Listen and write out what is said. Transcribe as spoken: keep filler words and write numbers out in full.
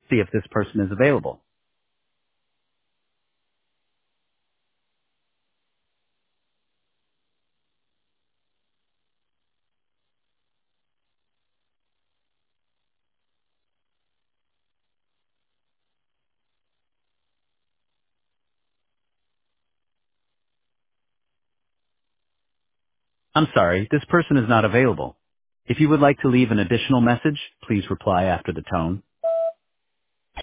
See if this person is available. I'm sorry, this person is not available. If you would like to leave an additional message, please reply after the tone.